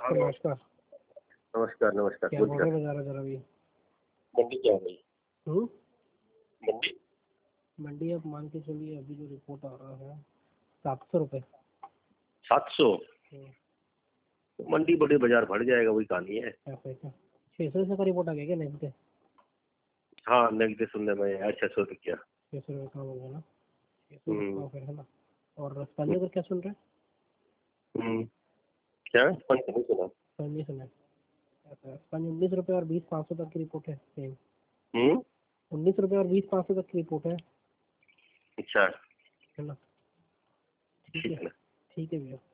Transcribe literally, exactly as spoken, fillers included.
Sir नमस्कार। नमस्कार नमस्कार। क्या बोल रहे बता रहा जरा अभी मंडी क्या हो गई? हम्म मंडी मंडी अब मान के चलिए अभी जो रिपोर्ट आ रहा है सात सौ रुपये। सात सौ? मंडी बड़े बाजार बढ़ जाएगा, वही कहानी है। ऐसा क्या छः सौ का रिपोर्ट आ गया क्या नेक्स्ट डे? हाँ नेक्स्ट डे सुनने में आया छह सौ रुपया। छः सौ रुपये कम हो गया ना, छः सौ फिर है ना। और स्पंज का क्या सुन रहे हम्म क्या स्पंज नहीं सुना? स्पंज नहीं सुना ऐसा स्पंज उन्नीस रुपये और बीस पाँच सौ तक की रिपोर्ट है सेम। हम्म उन्नीस रुपये और बीस पाँच सौ तक की रिपोर्ट है। अच्छा है ना। ठीक है ठीक है भैया।